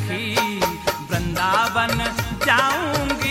सखी वृंदावन जाऊंगी।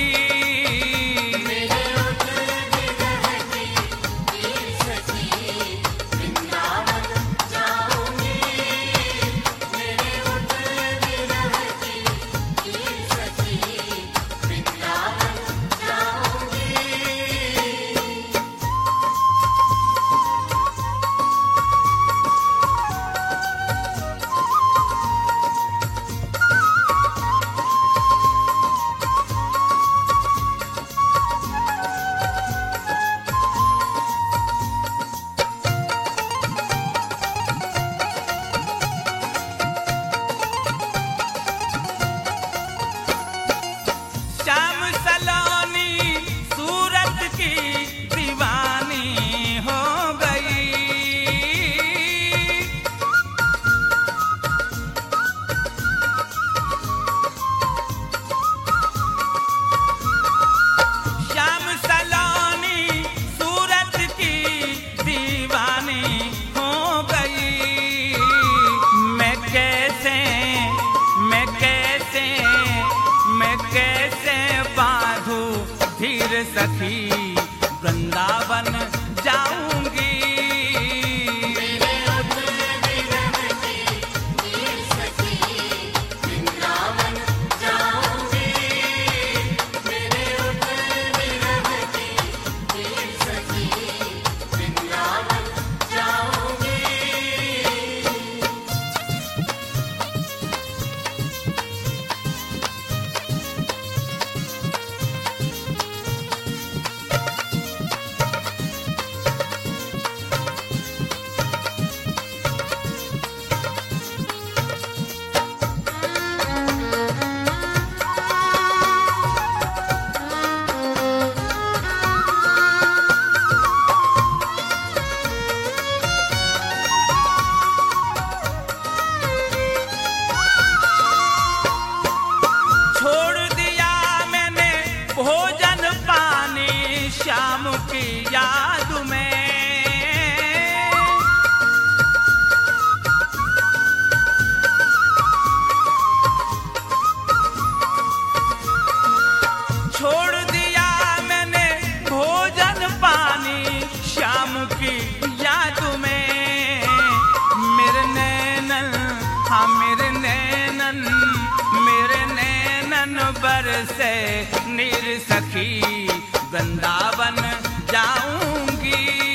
सखी वृंदावन जाऊंगी। श्याम की याद में छोड़ दिया मैंने भोजन पानी श्याम की याद में। मेरे नैनन हाँ मेरे नैनन बरसे नीर सखी वृंदावन जाऊंगी।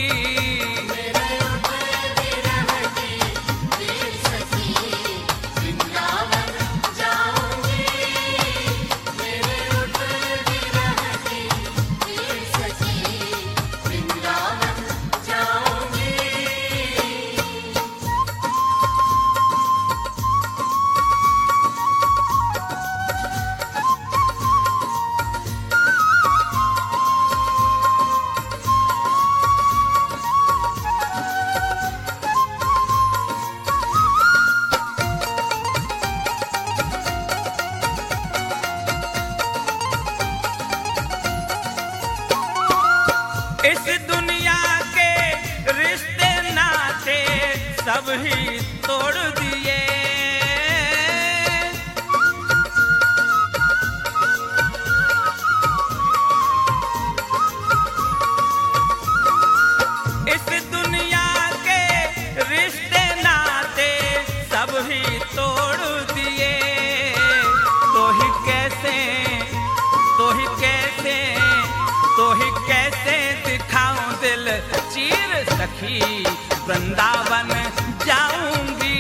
इस दुनिया के रिश्ते नाते सब ही तोड़ दिए। इस दुनिया के रिश्ते नाते सब ही तोड़ दिए। तो ही कैसे दिखाऊं दिल चीर सखी वृंदावन जाऊंगी।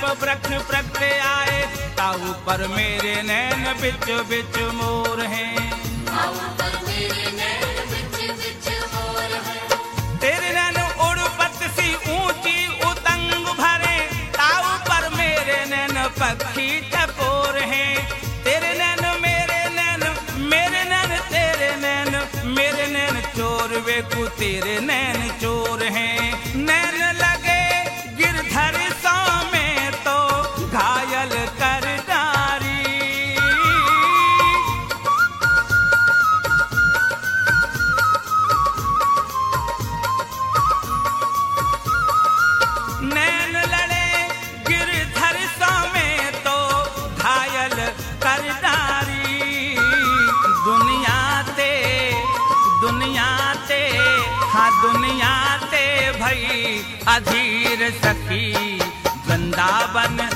कल्प वृक्ष प्रगटे आए, ताऊ पर मेरे नैन बिच बिच मोर हैं। तेरे नैन उड़पत सी ऊंची उतंग भरे, ताऊ पर मेरे नैन पक्षी चकोर हैं। तेरे नैन मेरे नैन, मेरे नैन तेरे नैन, मेरे नैन चोर वे कु तेरे नैन चोर हैं। नैन लगे गिरधर सौ में तो घायल कर डारी। नैन लड़े गिरधर सौ में तो घायल कर डारी। दुनिया ते हाँ दुनिया ते भई अधीर सखी, वृंदावन